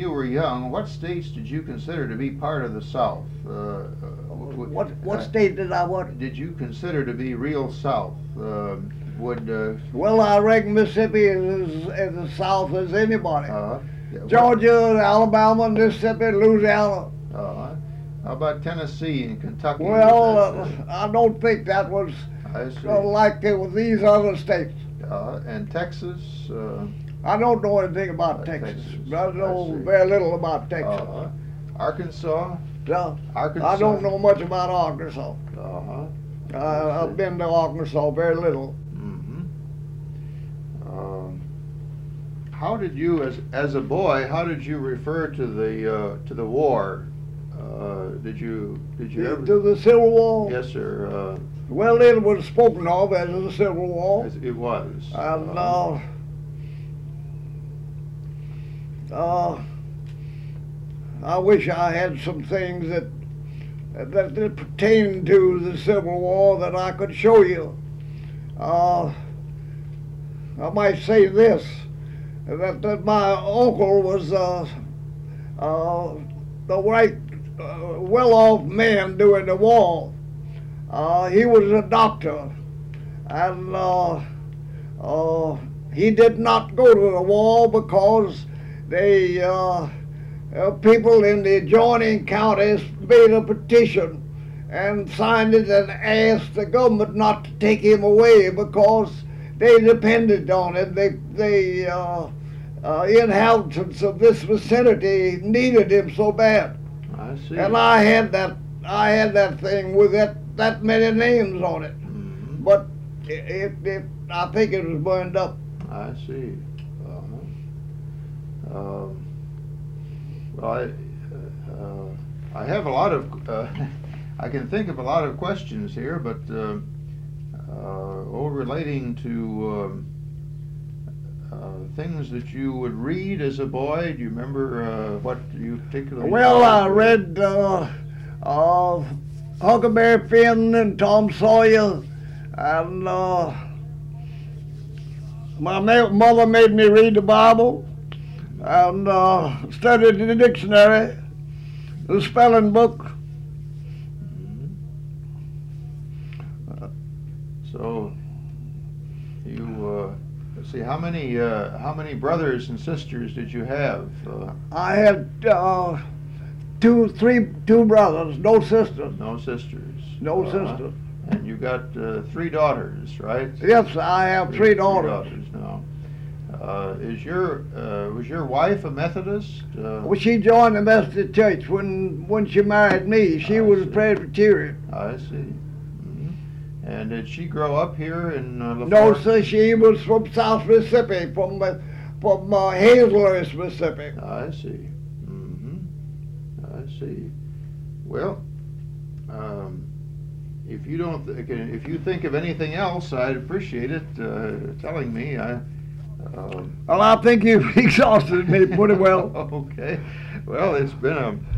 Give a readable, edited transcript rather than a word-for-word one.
you were young, what states did you consider to be part of the South? What state did I what? Did you consider to be real South? Well, I reckon Mississippi is as South as anybody. Yeah, Georgia, Alabama, Mississippi, Louisiana. How about Tennessee and Kentucky? Well, I don't think that was like it was these other states. And Texas? I don't know anything about Texas. I know very little about Texas. Arkansas? Arkansas? I don't know much about Arkansas. I've been to Arkansas very little. How did you, as a boy, how did you refer to the war? Did you ever to the Civil War? Yes, sir. Well, it was spoken of as the Civil War. It was. And I wish I had some things that pertain to the Civil War that I could show you. I might say this, that my uncle was the right well-off man during the war. He was a doctor, and he did not go to the war because they people in the adjoining counties made a petition and signed it and asked the government not to take him away because they depended on it. The inhabitants of this vicinity needed him so bad. I see. And I had that thing with that many names on it, but I think it was burned up. I see. Well, I have a lot of, I can think of a lot of questions here, but relating to things that you would read as a boy. Do you remember what you particularly? Well, I read Huckleberry Finn and Tom Sawyer, and my mother made me read the Bible, and studied the dictionary, the spelling book. So you let's see, how many brothers and sisters did you have? I had two brothers, no sisters. No sisters. No sisters. And you got 3 daughters, right? Yes, I have 3 daughters. 3 daughters now. Was your wife a Methodist? Well, she joined the Methodist Church when she married me. She was a Presbyterian. I see. And did she grow up here in LaForte? No, sir. She was from South Mississippi, from Hazelhurst, Mississippi. I see. I see. Well, if you don't, if you think of anything else, I'd appreciate it telling me. Well, I think you've exhausted me pretty well. Okay. Well, it's been